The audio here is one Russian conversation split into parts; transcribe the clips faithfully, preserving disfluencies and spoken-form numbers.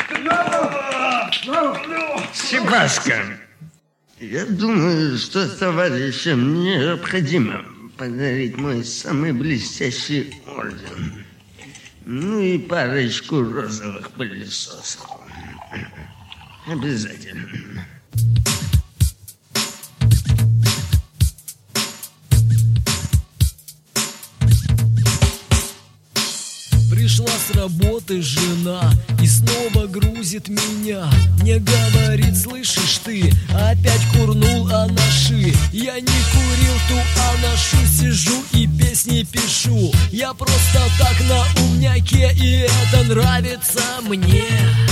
Степашка, я думаю, что товарищам необходимо подарить мой самый блестящий орден. Ну и парочку розовых пылесосов. Обязательно. Пришла с работы жена и снова грузит меня. Мне говорит: слышишь ты, опять курнул анаши. Я не курил ту анашу, сижу и песни пишу. Я просто так на умняке, и это нравится мне.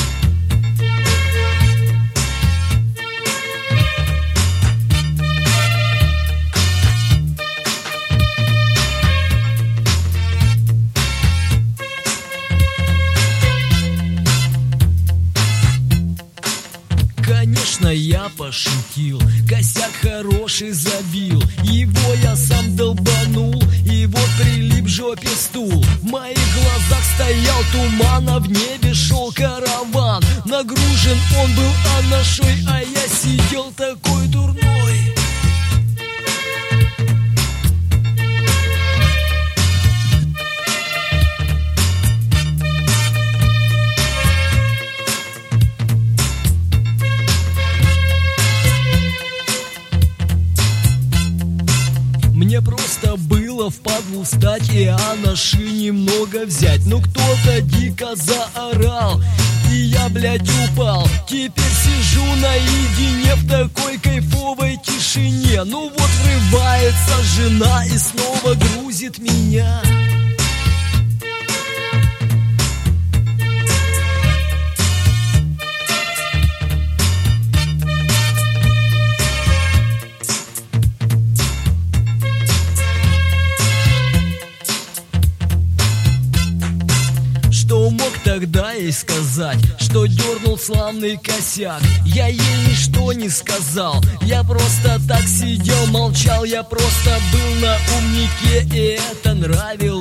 Конечно, я пошутил, косяк хороший забил. Его я сам долбанул, и вот прилип жопе стул. В моих глазах стоял туман, а в небе шел караван. Нагружен он был анашой, а я сидел такой дурной. Мне просто было впадлу встать и анаши немного взять. Но кто-то дико заорал, и я, блядь, упал. Теперь сижу наедине в такой кайфовой тишине. Ну вот врывается жена и снова грузит меня. Что мог тогда ей сказать, что дернул славный косяк? Я ей ничто не сказал, я просто так сидел, молчал. Я просто был на умнике, и это нравилось